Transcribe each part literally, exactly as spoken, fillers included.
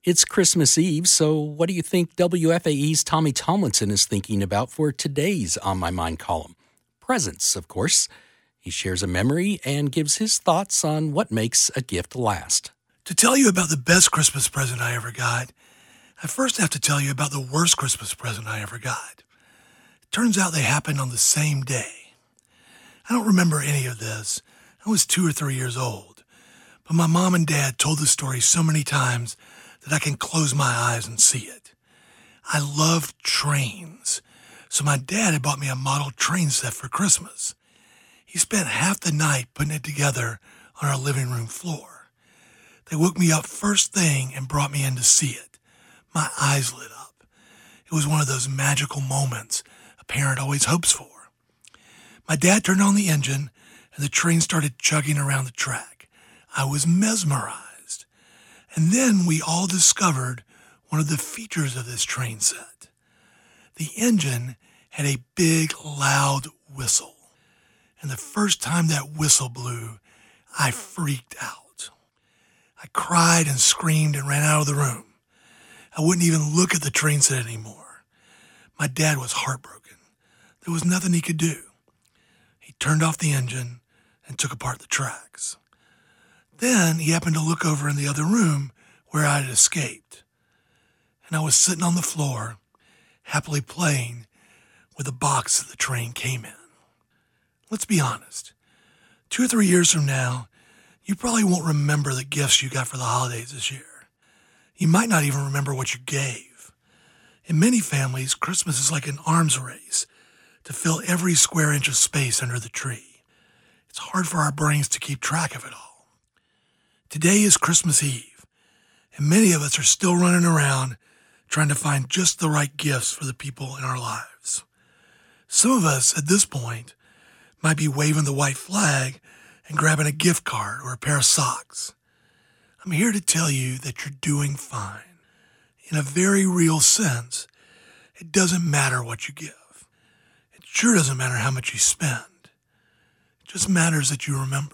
It's Christmas Eve, so what do you think W F A E's Tommy Tomlinson is thinking about for today's On My Mind column? Presents, of course. He shares a memory and gives his thoughts on what makes a gift last. To tell you about the best Christmas present I ever got, I first have to tell you about the worst Christmas present I ever got. It turns out they happened on the same day. I don't remember any of this. I was two or three years old, but my mom and dad told the story so many times that I can close my eyes and see it. I loved trains, so my dad had bought me a model train set for Christmas. He spent half the night putting it together on our living room floor. They woke me up first thing and brought me in to see it. My eyes lit up. It was one of those magical moments a parent always hopes for. My dad turned on the engine, and the train started chugging around the track. I was mesmerized. And then we all discovered one of the features of this train set. The engine had a big, loud whistle. And the first time that whistle blew, I freaked out. I cried and screamed and ran out of the room. I wouldn't even look at the train set anymore. My dad was heartbroken. There was nothing he could do. He turned off the engine and took apart the tracks. Then he happened to look over in the other room where I had escaped. And I was sitting on the floor, happily playing with the box that the train came in. Let's be honest. Two or three years from now, you probably won't remember the gifts you got for the holidays this year. You might not even remember what you gave. In many families, Christmas is like an arms race to fill every square inch of space under the tree. It's hard for our brains to keep track of it all. Today is Christmas Eve, and many of us are still running around trying to find just the right gifts for the people in our lives. Some of us, at this point, might be waving the white flag and grabbing a gift card or a pair of socks. I'm here to tell you that you're doing fine. In a very real sense, it doesn't matter what you give. It sure doesn't matter how much you spend. It just matters that you remember.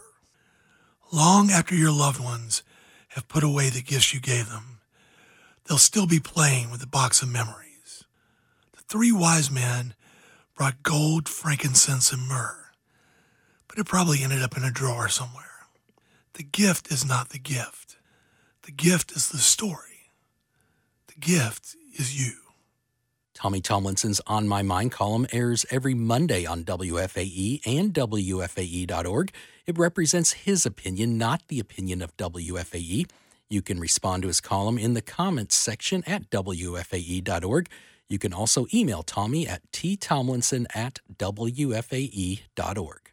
Long after your loved ones have put away the gifts you gave them, they'll still be playing with the box of memories. The three wise men brought gold, frankincense, and myrrh, but it probably ended up in a drawer somewhere. The gift is not the gift. The gift is the story. The gift is you. Tommy Tomlinson's On My Mind column airs every Monday on W F A E and W F A E dot org. It represents his opinion, not the opinion of W F A E. You can respond to his column in the comments section at W F A E dot org. You can also email Tommy at t tomlinson at W F A E dot org.